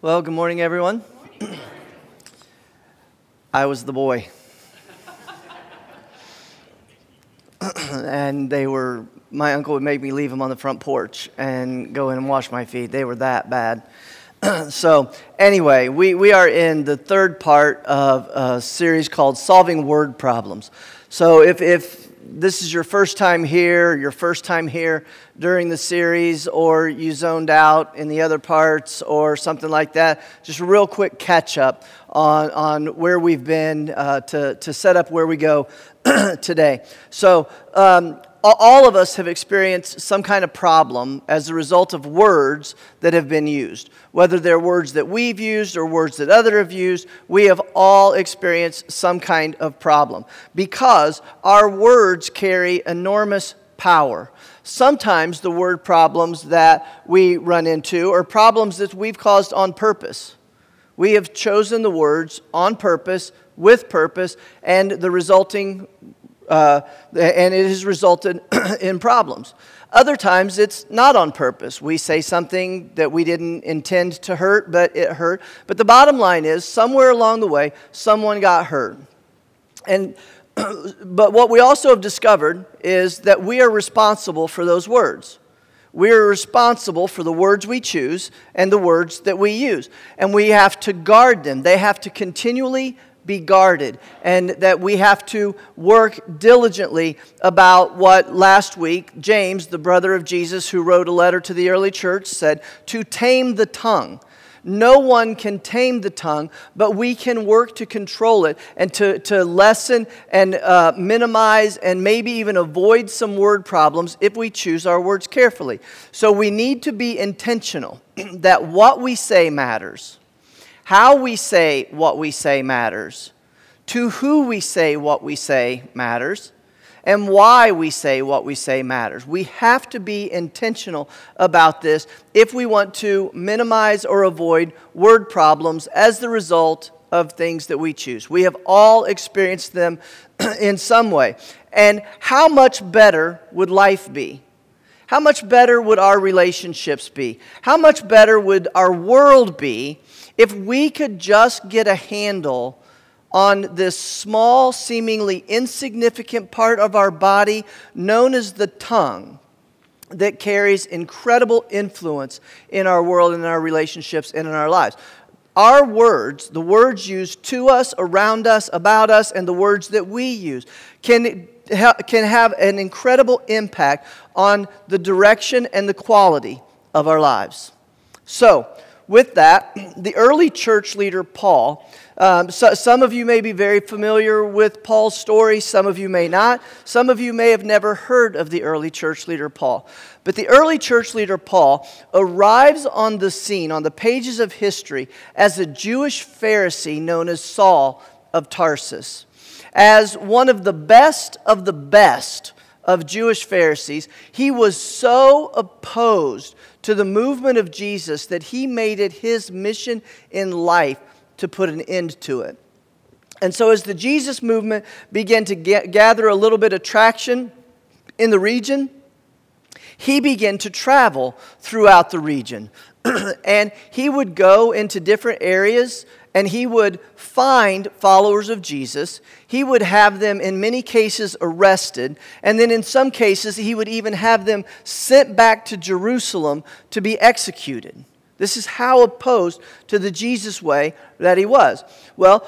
Well, good morning, everyone. I was the boy. And my uncle would make me leave them on the front porch and go in and wash my feet. They were that bad. So anyway, we are in the third part of a series called Solving Word Problems. So if this is your first time here during the series, or you zoned out in the other parts or something like that, just a real quick catch up on where we've been to set up where we go today. So all of us have experienced some kind of problem as a result of words that have been used. Whether they're words that we've used or words that others have used, we have all experienced some kind of problem because our words carry enormous power. Sometimes the word problems that we run into are problems that we've caused on purpose. We have chosen the words on purpose, with purpose, and the resulting and it has resulted in problems. Other times it's not on purpose. We say something that we didn't intend to hurt, but it hurt. But the bottom line is, somewhere along the way, someone got hurt. But what we also have discovered is that we are responsible for those words. We are responsible for the words we choose and the words that we use. And we have to guard them. They have to continually be guarded, and that we have to work diligently about what last week James, the brother of Jesus who wrote a letter to the early church, said, to tame the tongue. No one can tame the tongue, but we can work to control it and to lessen and minimize and maybe even avoid some word problems if we choose our words carefully. So we need to be intentional that what we say matters. How we say what we say matters. To who we say what we say matters. And why we say what we say matters. We have to be intentional about this if we want to minimize or avoid word problems as the result of things that we choose. We have all experienced them in some way. And how much better would life be? How much better would our relationships be? How much better would our world be if we could just get a handle on this small, seemingly insignificant part of our body known as the tongue that carries incredible influence in our world, in our relationships, and in our lives? Our words, the words used to us, around us, about us, and the words that we use can have an incredible impact on the direction and the quality of our lives. So, with that, the early church leader Paul, some of you may be very familiar with Paul's story, some of you may not. Some of you may have never heard of the early church leader Paul. But the early church leader Paul arrives on the scene, on the pages of history, as a Jewish Pharisee known as Saul of Tarsus. As one of the best of Jewish Pharisees, he was so opposed to the movement of Jesus that he made it his mission in life to put an end to it. And so as the Jesus movement began to gather a little bit of traction in the region, he began to travel throughout the region. And he would go into different areas and he would find followers of Jesus. He would have them, in many cases, arrested. And then in some cases, he would even have them sent back to Jerusalem to be executed. This is how opposed to the Jesus way that he was. Well,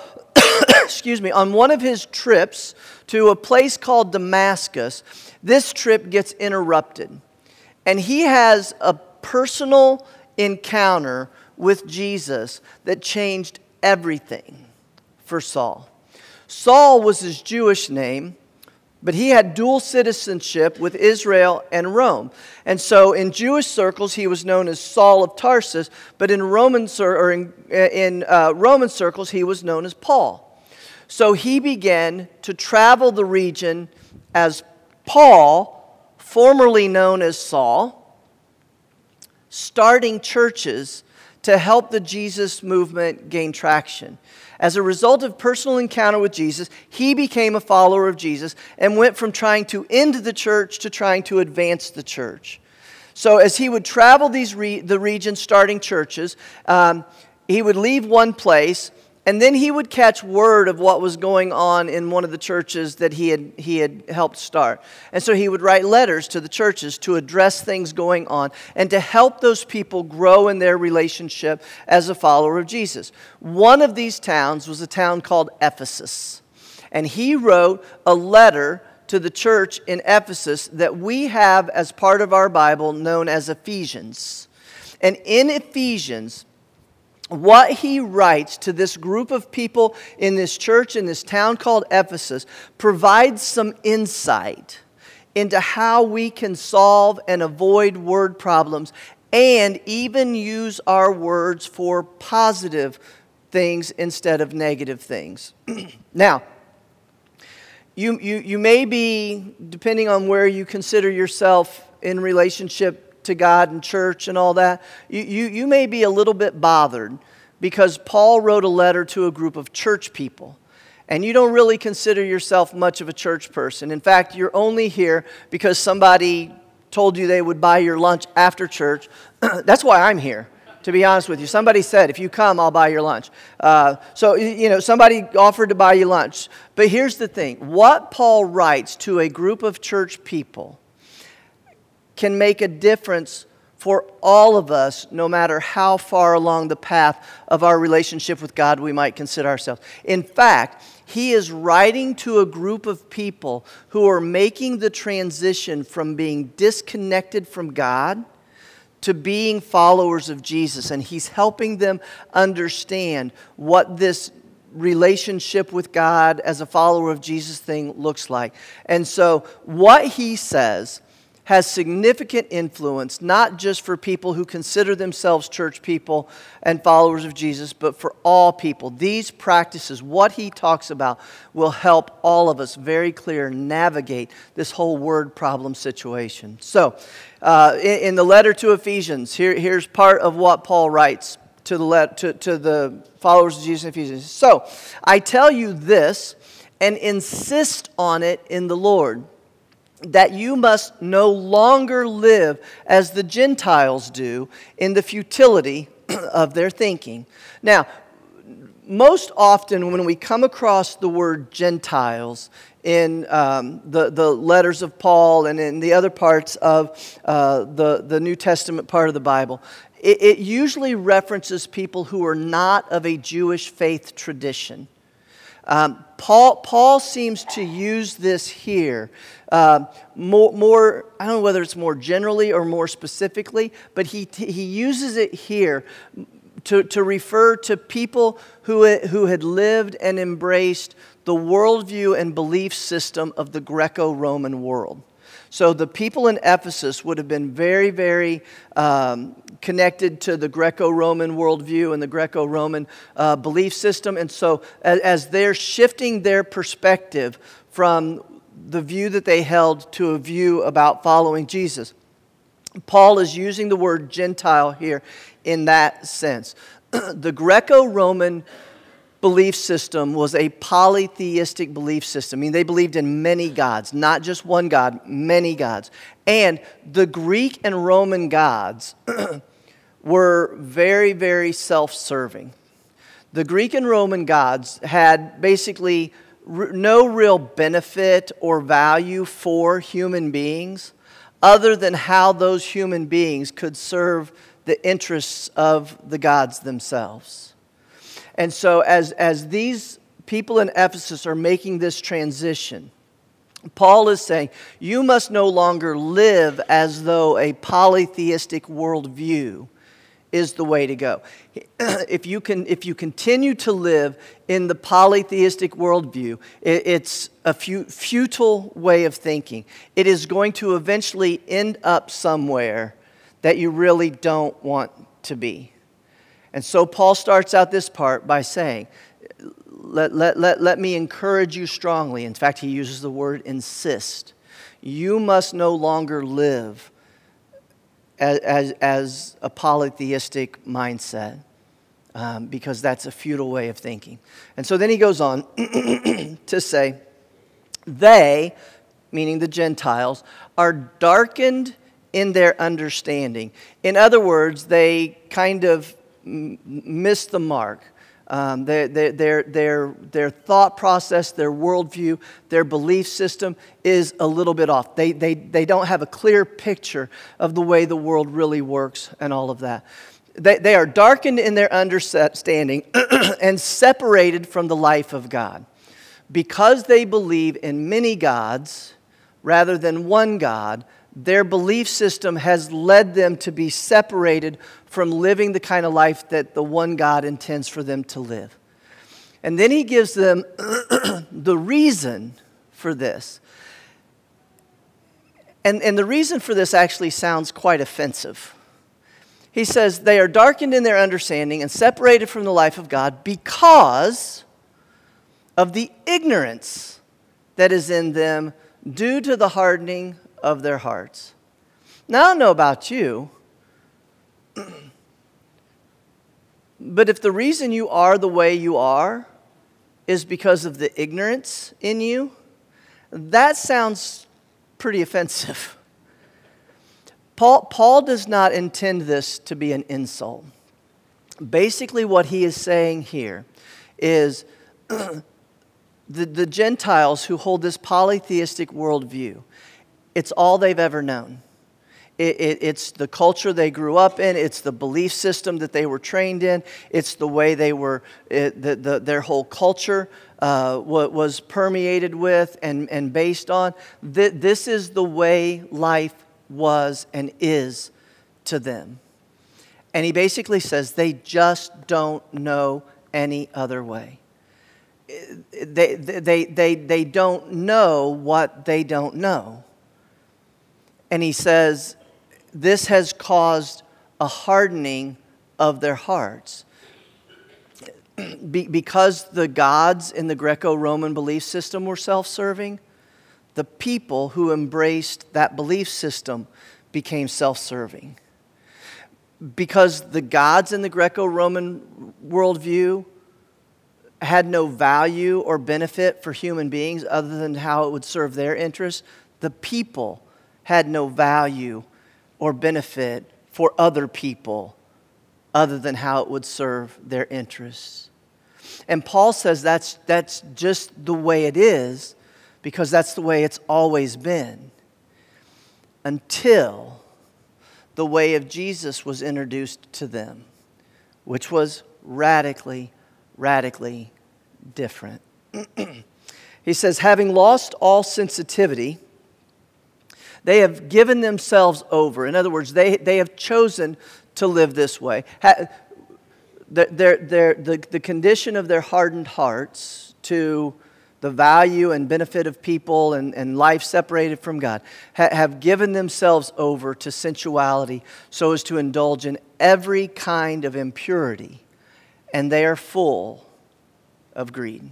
on one of his trips to a place called Damascus, this trip gets interrupted. And he has a personal encounter with Jesus that changed everything for Saul. Saul was his Jewish name, but he had dual citizenship with Israel and Rome. And so in Jewish circles, he was known as Saul of Tarsus, but in Roman circles, he was known as Paul. So he began to travel the region as Paul, formerly known as Saul, starting churches to help the Jesus movement gain traction. As a result of personal encounter with Jesus, he became a follower of Jesus and went from trying to end the church to trying to advance the church. So as he would travel the region starting churches, he would leave one place, and then he would catch word of what was going on in one of the churches that he had helped start. And so he would write letters to the churches to address things going on and to help those people grow in their relationship as a follower of Jesus. One of these towns was a town called Ephesus. And he wrote a letter to the church in Ephesus that we have as part of our Bible known as Ephesians. And in Ephesians, what he writes to this group of people in this church, in this town called Ephesus, provides some insight into how we can solve and avoid word problems and even use our words for positive things instead of negative things. Now, you may be, depending on where you consider yourself in relationship to God and church and all that, you may be a little bit bothered because Paul wrote a letter to a group of church people. And you don't really consider yourself much of a church person. In fact, you're only here because somebody told you they would buy your lunch after church. That's why I'm here, to be honest with you. Somebody said, if you come, I'll buy your lunch. So somebody offered to buy you lunch. But here's the thing. What Paul writes to a group of church people can make a difference for all of us, no matter how far along the path of our relationship with God we might consider ourselves. In fact, he is writing to a group of people who are making the transition from being disconnected from God to being followers of Jesus. And he's helping them understand what this relationship with God as a follower of Jesus thing looks like. And so what he says has significant influence, not just for people who consider themselves church people and followers of Jesus, but for all people. These practices, what he talks about, will help all of us very clear navigate this whole word problem situation. So, in the letter to Ephesians, here's part of what Paul writes to the followers of Jesus in Ephesians. So, I tell you this, and insist on it in the Lord, that you must no longer live as the Gentiles do in the futility of their thinking. Now, most often when we come across the word Gentiles in the letters of Paul and in the other parts of the New Testament part of the Bible, it usually references people who are not of a Jewish faith tradition. Paul seems to use this here more, I don't know whether it's more generally or more specifically, but he uses it here to refer to people who had lived and embraced the worldview and belief system of the Greco-Roman world. So the people in Ephesus would have been very, very connected to the Greco-Roman worldview and the Greco-Roman belief system. And so as they're shifting their perspective from the view that they held to a view about following Jesus, Paul is using the word Gentile here in that sense. The Greco-Roman belief system was a polytheistic belief system. I mean, they believed in many gods, not just one God, many gods. And the Greek and Roman gods were very, very self-serving. The Greek and Roman gods had basically no real benefit or value for human beings other than how those human beings could serve the interests of the gods themselves. And so as these people in Ephesus are making this transition, Paul is saying, you must no longer live as though a polytheistic worldview is the way to go. If you continue to live in the polytheistic worldview, it's a futile way of thinking. It is going to eventually end up somewhere that you really don't want to be. And so Paul starts out this part by saying, let me encourage you strongly. In fact, he uses the word insist. You must no longer live as a polytheistic mindset because that's a futile way of thinking. And so then he goes on to say, they, meaning the Gentiles, are darkened in their understanding. In other words, they kind of miss the mark. Their thought process, their worldview, their belief system is a little bit off. They don't have a clear picture of the way the world really works and all of that. They are darkened in their understanding and separated from the life of God. Because they believe in many gods rather than one God, their belief system has led them to be separated from living the kind of life that the one God intends for them to live. And then he gives them the reason for this. And the reason for this actually sounds quite offensive. He says, they are darkened in their understanding and separated from the life of God because of the ignorance that is in them due to the hardening of their hearts. Now, I don't know about you, but if the reason you are the way you are is because of the ignorance in you, that sounds pretty offensive. Paul does not intend this to be an insult. Basically, what he is saying here is the Gentiles who hold this polytheistic worldview, it's all they've ever known. It's the culture they grew up in. It's the belief system that they were trained in. It's the way they were, their whole culture was permeated with and based on. This is the way life was and is to them. And he basically says they just don't know any other way. They don't know what they don't know. And he says, this has caused a hardening of their hearts. Because the gods in the Greco-Roman belief system were self-serving, the people who embraced that belief system became self-serving. Because the gods in the Greco-Roman worldview had no value or benefit for human beings other than how it would serve their interests, the people had no value or benefit for other people other than how it would serve their interests. And Paul says that's just the way it is because that's the way it's always been until the way of Jesus was introduced to them, which was radically different. He says, having lost all sensitivity, they have given themselves over. In other words, they have chosen to live this way. The condition of their hardened hearts to the value and benefit of people and life separated from God have given themselves over to sensuality so as to indulge in every kind of impurity, and they are full of greed.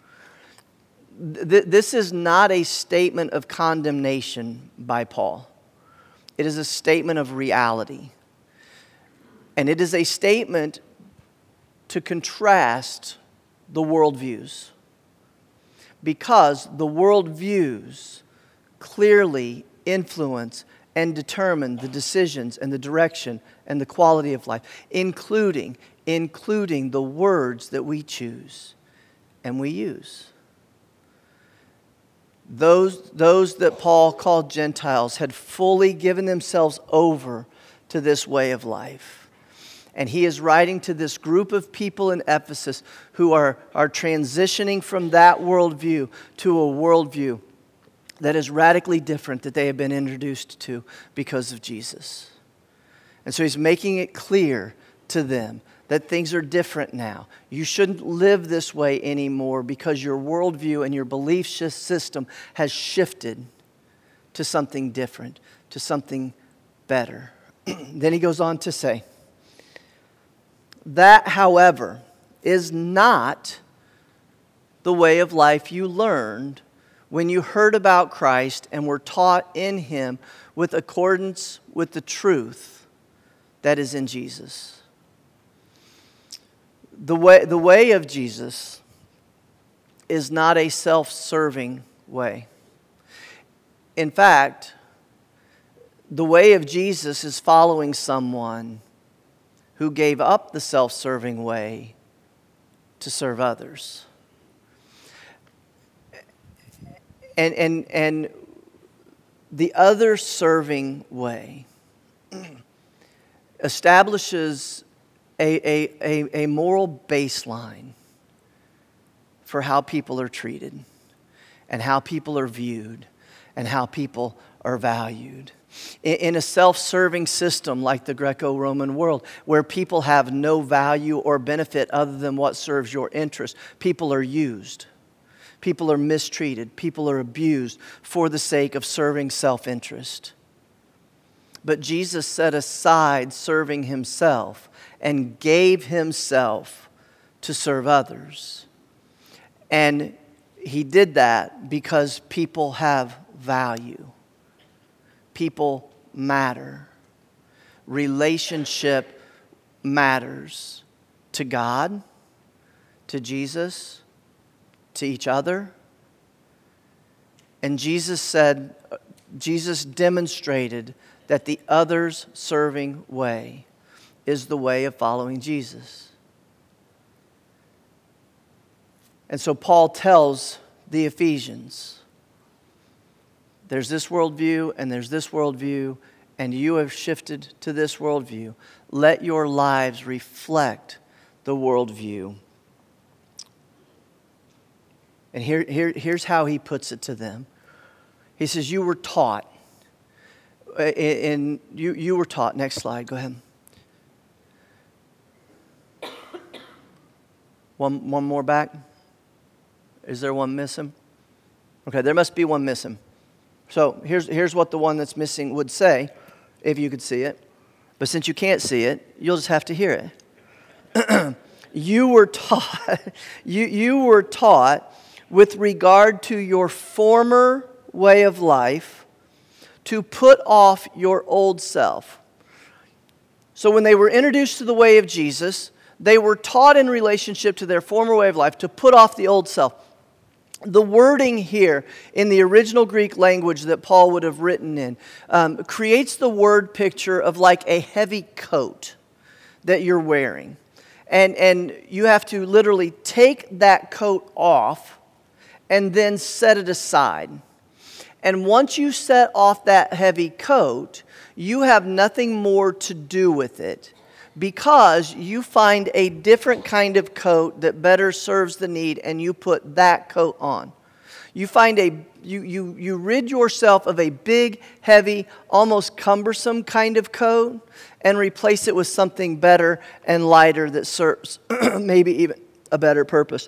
This is not a statement of condemnation by Paul. It is a statement of reality. And it is a statement to contrast the worldviews. Because the worldviews clearly influence and determine the decisions and the direction and the quality of life, including the words that we choose and we use. Those that Paul called Gentiles had fully given themselves over to this way of life. And he is writing to this group of people in Ephesus who are transitioning from that worldview to a worldview that is radically different that they have been introduced to because of Jesus. And so he's making it clear to them that things are different now. You shouldn't live this way anymore because your worldview and your belief system has shifted to something different, to something better. Then he goes on to say, that, however, is not the way of life you learned when you heard about Christ and were taught in Him with accordance with the truth that is in Jesus. The way of Jesus is not a self-serving way. In fact, the way of Jesus is following someone who gave up the self-serving way to serve others. And the other serving way establishes a moral baseline for how people are treated and how people are viewed and how people are valued. In a self-serving system like the Greco-Roman world, where people have no value or benefit other than what serves your interest, people are used. People are mistreated. People are abused for the sake of serving self-interest. But Jesus set aside serving himself and gave himself to serve others. And he did that because people have value. People matter. Relationship matters to God, to Jesus, to each other. And Jesus demonstrated that the others serving way is the way of following Jesus. And so Paul tells the Ephesians, there's this worldview and there's this worldview, and you have shifted to this worldview. Let your lives reflect the worldview. And here's how he puts it to them. He says, you were taught. You were taught. Next slide, go ahead. One more back. Is there one missing? Okay, there must be one missing. So here's what the one that's missing would say, if you could see it. But since you can't see it, you'll just have to hear it. You were taught. You were taught with regard to your former way of life to put off your old self. So when they were introduced to the way of Jesus, they were taught in relationship to their former way of life to put off the old self. The wording here in the original Greek language that Paul would have written in creates the word picture of like a heavy coat that you're wearing. And you have to literally take that coat off and then set it aside. And once you set off that heavy coat, you have nothing more to do with it, because you find a different kind of coat that better serves the need, and you put that coat on. You find you rid yourself of a big, heavy, almost cumbersome kind of coat and replace it with something better and lighter that serves maybe even a better purpose.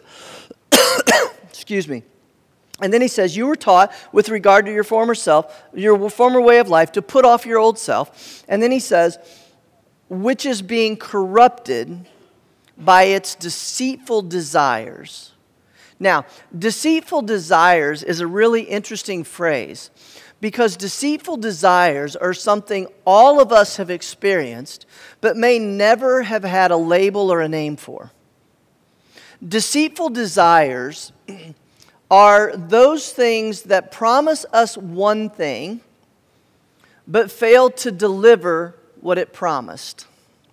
Excuse me. And then he says, you were taught with regard to your former self, your former way of life, to put off your old self. And then he says, which is being corrupted by its deceitful desires. Now, deceitful desires is a really interesting phrase, because deceitful desires are something all of us have experienced, but may never have had a label or a name for. Deceitful desires are those things that promise us one thing, but fail to deliver what it promised.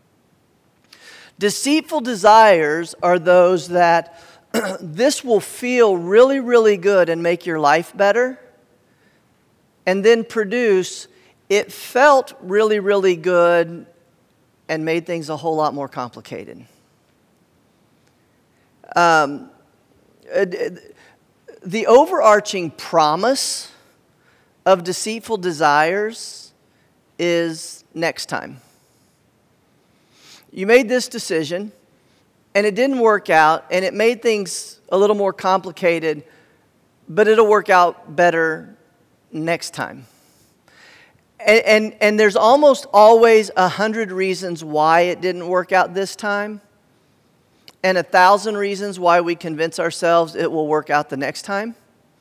Deceitful desires are those that this will feel really, really good and make your life better, and then produce, it felt really, really good and made things a whole lot more complicated. The overarching promise of deceitful desires is next time. You made this decision, and it didn't work out, and it made things a little more complicated, but it'll work out better next time. And there's almost always 100 reasons why it didn't work out this time, and 1,000 reasons why we convince ourselves it will work out the next time.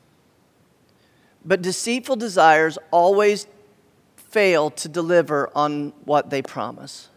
But deceitful desires always fail to deliver on what they promise.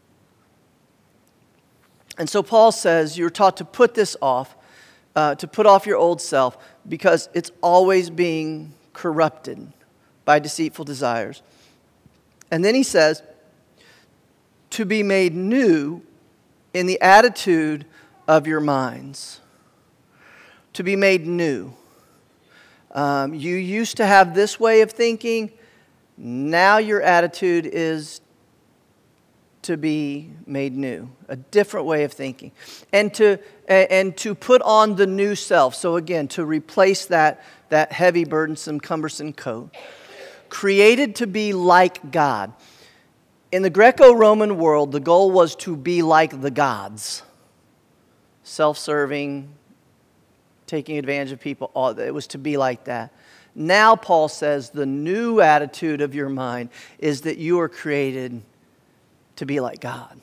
And so Paul says you're taught to put this off, to put off your old self, because it's always being corrupted by deceitful desires. And then he says, to be made new in the attitude of your minds. To be made new. You used to have this way of thinking. Now your attitude is to be made new. A different way of thinking. And to put on the new self. So again, to replace that heavy, burdensome, cumbersome coat. Created to be like God. In the Greco-Roman world, the goal was to be like the gods. Self-serving, taking advantage of people. It was to be like that. Now Paul says the new attitude of your mind is that you are created to be like God.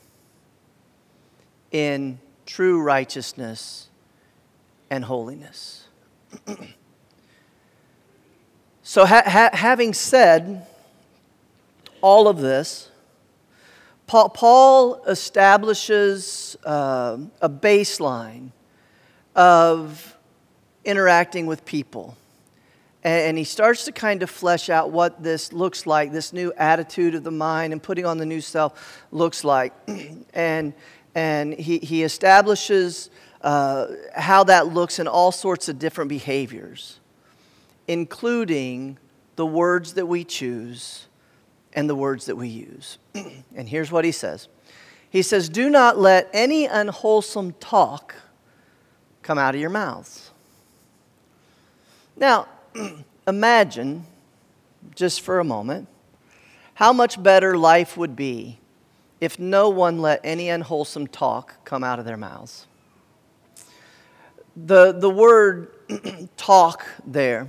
In true righteousness and holiness. So having said all of this, Paul establishes a baseline of interacting with people. And he starts to kind of flesh out what this looks like, this new attitude of the mind and putting on the new self looks like. And he establishes how that looks in all sorts of different behaviors, including the words that we choose and the words that we use. And here's what he says. He says, do not let any unwholesome talk come out of your mouths. Now, imagine, just for a moment, how much better life would be if no one let any unwholesome talk come out of their mouths. The word talk there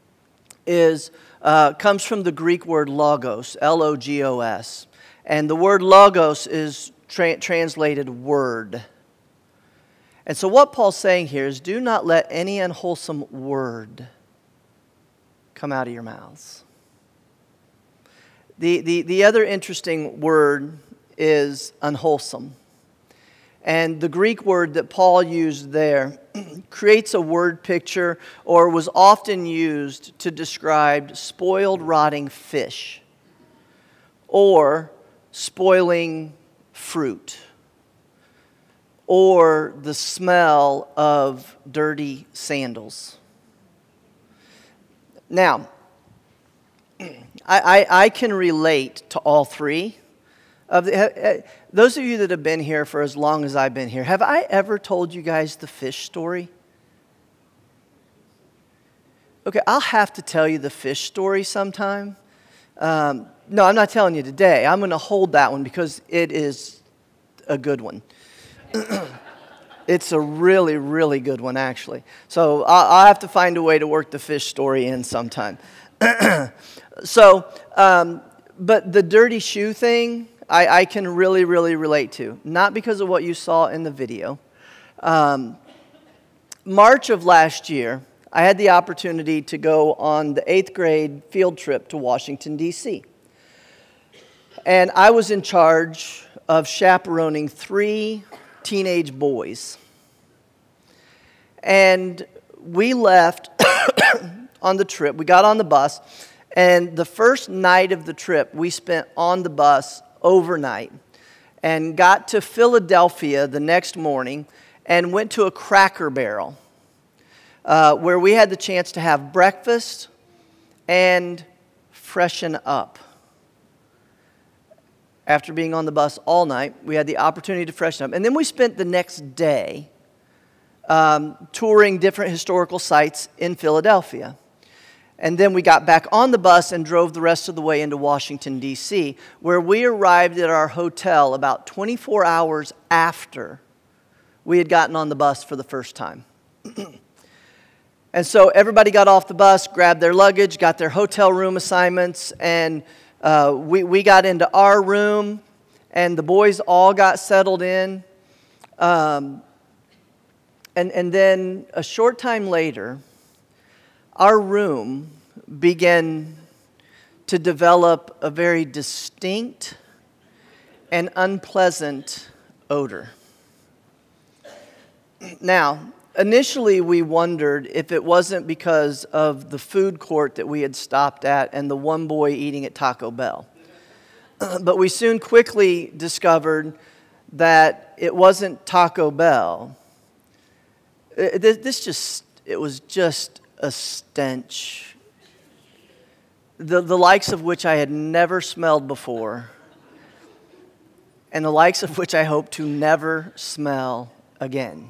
comes from the Greek word logos, L-O-G-O-S. And the word logos is translated word. And so what Paul's saying here is, do not let any unwholesome word come out of your mouths. The other interesting word is unwholesome. And the Greek word that Paul used there creates a word picture, or was often used to describe spoiled, rotting fish or spoiling fruit or the smell of dirty sandals. Now, I can relate to all three. Those of you that have been here for as long as I've been here, have I ever told you guys the fish story? Okay, I'll have to tell you the fish story sometime. No, I'm not telling you today. I'm going to hold that one because it is a good one. It's a really, really good one, actually. So I'll have to find a way to work the fish story in sometime. But the dirty shoe thing, I can really, really relate to. Not because of what you saw in the video. March of last year, I had the opportunity to go on the 8th grade field trip to Washington, D.C. And I was in charge of chaperoning 3 teenage boys. And we left on the trip. We got on the bus. And the first night of the trip, we spent on the bus overnight and got to Philadelphia the next morning and went to a Cracker Barrel where we had the chance to have breakfast and freshen up. After being on the bus all night, we had the opportunity to freshen up. And then we spent the next day touring different historical sites in Philadelphia. And then we got back on the bus and drove the rest of the way into Washington, D.C., where we arrived at our hotel about 24 hours after we had gotten on the bus for the first time. And so everybody got off the bus, grabbed their luggage, got their hotel room assignments, and we got into our room, and the boys all got settled in. And then a short time later, our room began to develop a very distinct and unpleasant odor. Now, initially we wondered if it wasn't because of the food court that we had stopped at and the one boy eating at Taco Bell. But we soon quickly discovered that it wasn't Taco Bell. It was just a stench, the likes of which I had never smelled before, and the likes of which I hope to never smell again.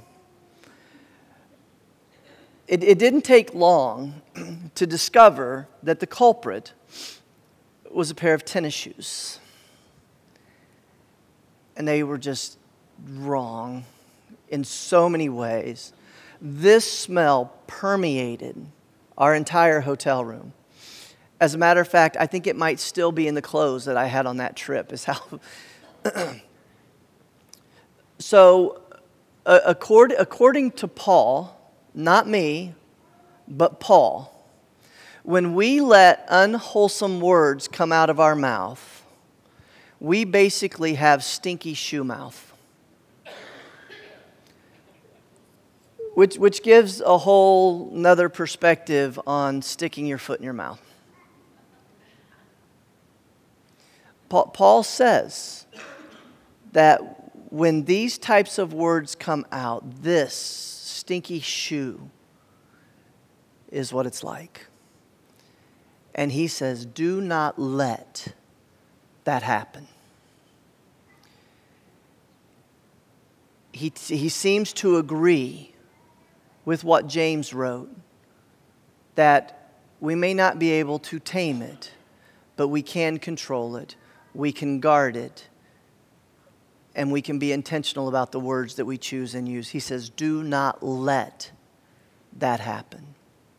It didn't take long to discover that the culprit was a pair of tennis shoes. And they were just wrong in so many ways. This smell permeated our entire hotel room. As a matter of fact, I think it might still be in the clothes that I had on that trip. Is how. So, according to Paul, not me, but Paul, when we let unwholesome words come out of our mouth, we basically have stinky shoe mouth. Which gives a whole nother perspective on sticking your foot in your mouth. Paul says that when these types of words come out, this stinky shoe is what it's like. And he says, do not let that happen. He seems to agree with what James wrote, that we may not be able to tame it, but we can control it, we can guard it, and we can be intentional about the words that we choose and use. He says, do not let that happen.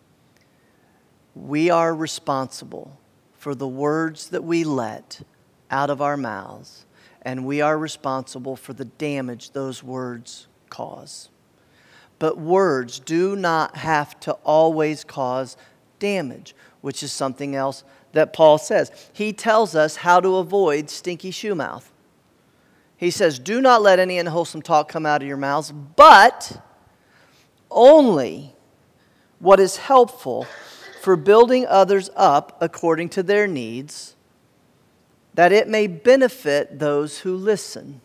We are responsible for the words that we let out of our mouths, and we are responsible for the damage those words cause. But words do not have to always cause damage, which is something else that Paul says. He tells us how to avoid stinky shoe mouth. He says, do not let any unwholesome talk come out of your mouths, but only what is helpful for building others up according to their needs, that it may benefit those who listen.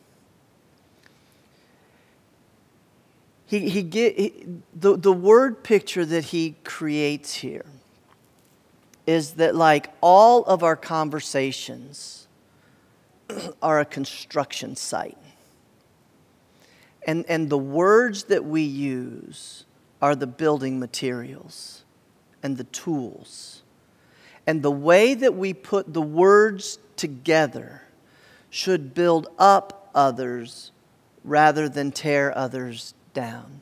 The word picture that he creates here is that, like, all of our conversations are a construction site. And the words that we use are the building materials and the tools. And the way that we put the words together should build up others rather than tear others down.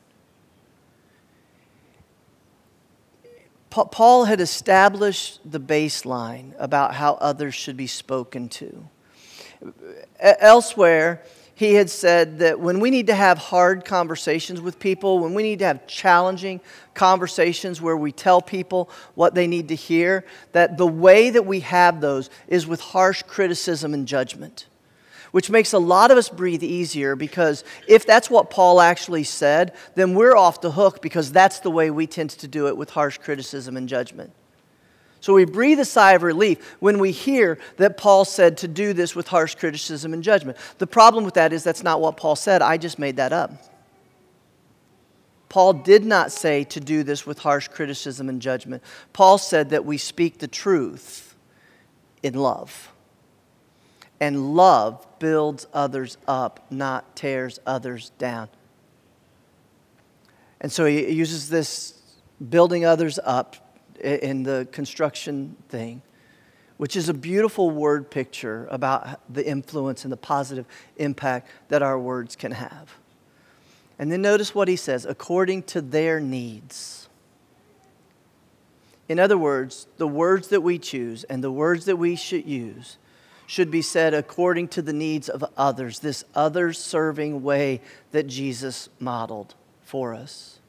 Paul had established the baseline about how others should be spoken to. Elsewhere, he had said that when we need to have hard conversations with people, when we need to have challenging conversations where we tell people what they need to hear, that the way that we have those is with harsh criticism and judgment. Which makes a lot of us breathe easier, because if that's what Paul actually said, then we're off the hook, because that's the way we tend to do it, with harsh criticism and judgment. So we breathe a sigh of relief when we hear that Paul said to do this with harsh criticism and judgment. The problem with that is that's not what Paul said. I just made that up. Paul did not say to do this with harsh criticism and judgment. Paul said that we speak the truth in love. And love builds others up, not tears others down. And so he uses this building others up in the construction thing, which is a beautiful word picture about the influence and the positive impact that our words can have. And then notice what he says, according to their needs. In other words, the words that we choose and the words that we should use should be said according to the needs of others, this others-serving way that Jesus modeled for us.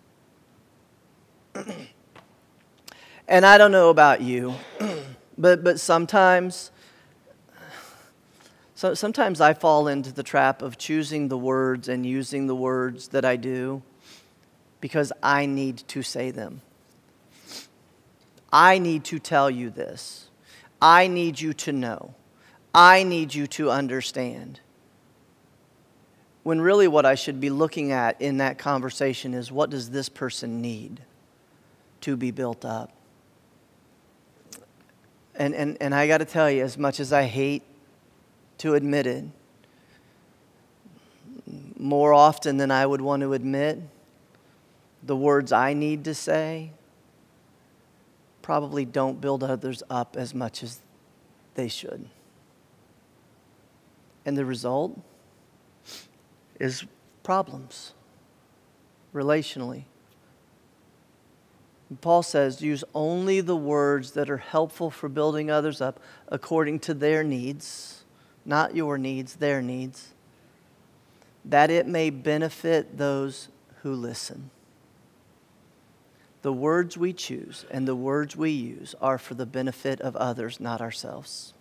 And I don't know about you, but sometimes I fall into the trap of choosing the words and using the words that I do because I need to say them. I need to tell you this. I need you to know. I need you to understand. When really what I should be looking at in that conversation is, what does this person need to be built up? And I got to tell you, as much as I hate to admit it, more often than I would want to admit, the words I need to say probably don't build others up as much as they should. And the result is problems relationally. And Paul says, use only the words that are helpful for building others up according to their needs, not your needs, their needs, that it may benefit those who listen. The words we choose and the words we use are for the benefit of others, not ourselves.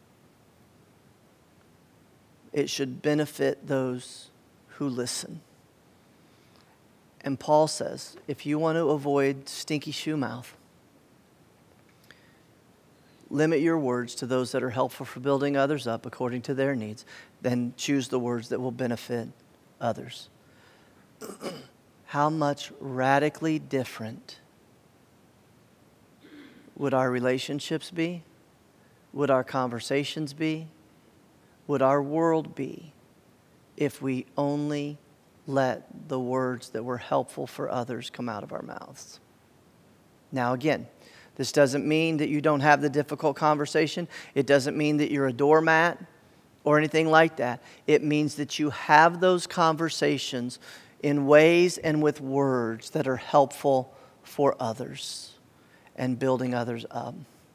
It should benefit those who listen. And Paul says, if you want to avoid stinky shoe mouth, limit your words to those that are helpful for building others up according to their needs. Then choose the words that will benefit others. How much radically different would our relationships be? Would our conversations be? Would our world be if we only let the words that were helpful for others come out of our mouths? Now again, this doesn't mean that you don't have the difficult conversation. It doesn't mean that you're a doormat or anything like that. It means that you have those conversations in ways and with words that are helpful for others and building others up.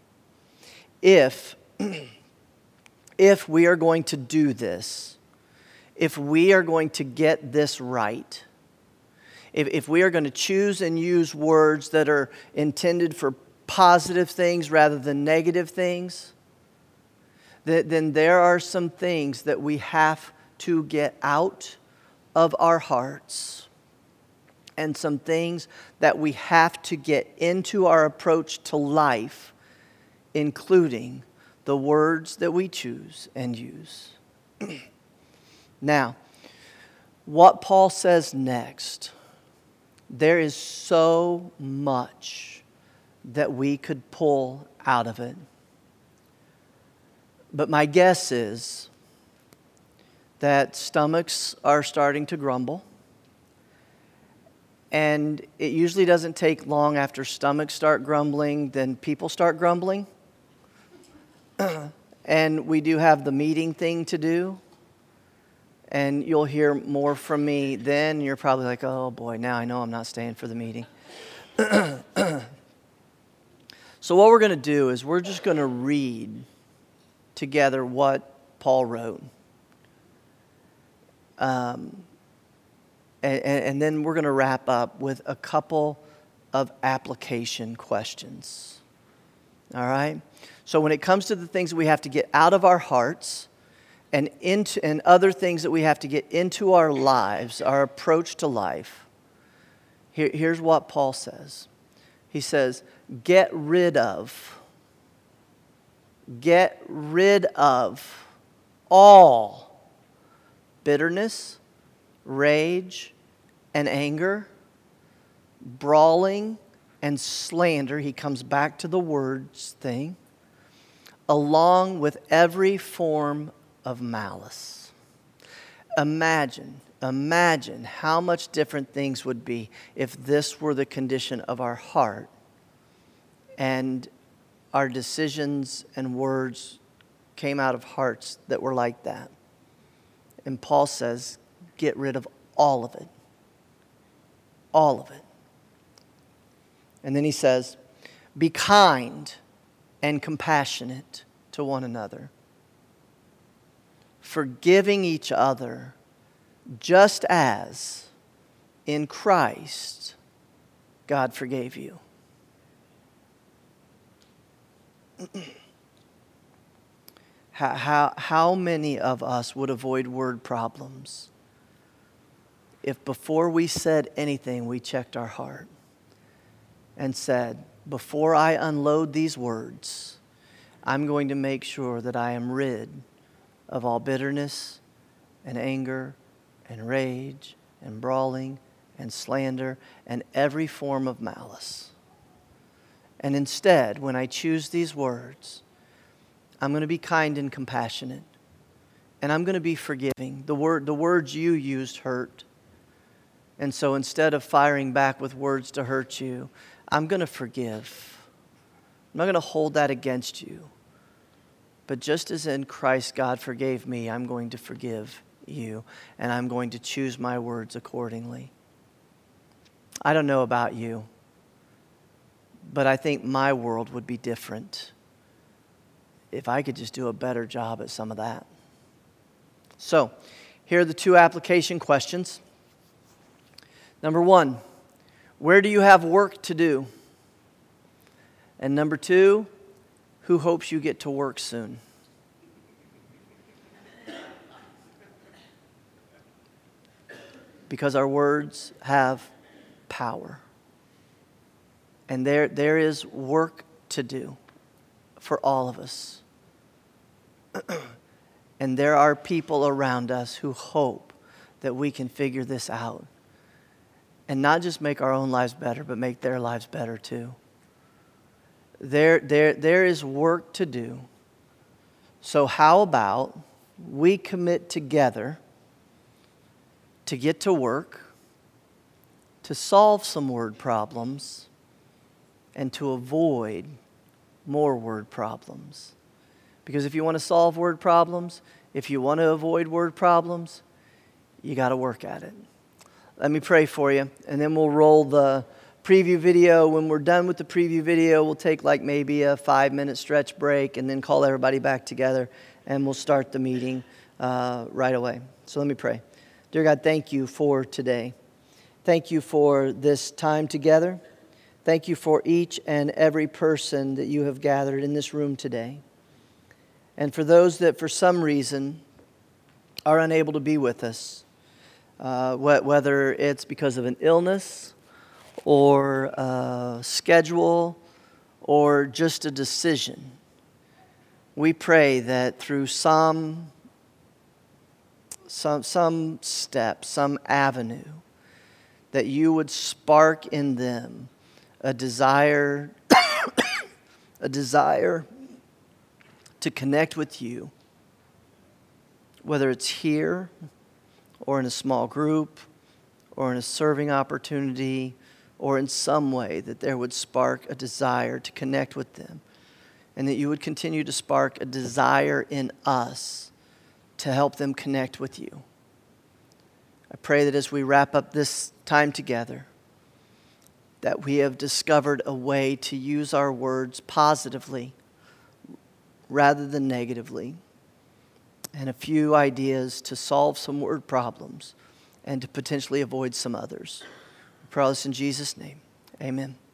If we are going to do this, if we are going to get this right, if we are going to choose and use words that are intended for positive things rather than negative things, then there are some things that we have to get out of our hearts and some things that we have to get into our approach to life, including the words that we choose and use. Now, what Paul says next, there is so much that we could pull out of it. But my guess is that stomachs are starting to grumble. And it usually doesn't take long after stomachs start grumbling, then people start grumbling. And we do have the meeting thing to do. And you'll hear more from me then. You're probably like, oh boy, now I know I'm not staying for the meeting. So what we're going to do is we're just going to read together what Paul wrote. And then we're going to wrap up with a couple of application questions. All right? So when it comes to the things that we have to get out of our hearts and other things that we have to get into our lives, our approach to life, here's what Paul says. He says, get rid of all bitterness, rage, and anger, brawling, and slander. He comes back to the words thing, along with every form of malice. Imagine how much different things would be if this were the condition of our heart and our decisions and words came out of hearts that were like that. And Paul says, get rid of all of it. All of it. And then he says, be kind and compassionate to one another, forgiving each other, just as in Christ God forgave you. How many of us would avoid word problems if before we said anything we checked our heart and said, before I unload these words, I'm going to make sure that I am rid of all bitterness and anger and rage and brawling and slander and every form of malice. And instead, when I choose these words, I'm going to be kind and compassionate. And I'm going to be forgiving. The words you used hurt. And so instead of firing back with words to hurt you, I'm going to forgive. I'm not going to hold that against you. But just as in Christ God forgave me, I'm going to forgive you. And I'm going to choose my words accordingly. I don't know about you, but I think my world would be different if I could just do a better job at some of that. So, here are the 2 application questions. Number 1, where do you have work to do? And number 2, who hopes you get to work soon? Because our words have power. And there is work to do for all of us. And there are people around us who hope that we can figure this out. And not just make our own lives better, but make their lives better too. There is work to do. So how about we commit together to get to work, to solve some word problems, and to avoid more word problems. Because if you want to solve word problems, if you want to avoid word problems, you got to work at it. Let me pray for you, and then we'll roll the preview video. When we're done with the preview video, we'll take like maybe a 5-minute stretch break and then call everybody back together, and we'll start the meeting right away. So let me pray. Dear God, thank you for today. Thank you for this time together. Thank you for each and every person that you have gathered in this room today. And for those that for some reason are unable to be with us, whether it's because of an illness or a schedule or just a decision, we pray that through some step, some avenue, that you would spark in them a desire to connect with you, whether it's here or in a small group or in a serving opportunity or in some way, that there would spark a desire to connect with them, and that you would continue to spark a desire in us to help them connect with you. I pray that as we wrap up this time together, that we have discovered a way to use our words positively rather than negatively, and a few ideas to solve some word problems and to potentially avoid some others. We pray this in Jesus' name. Amen.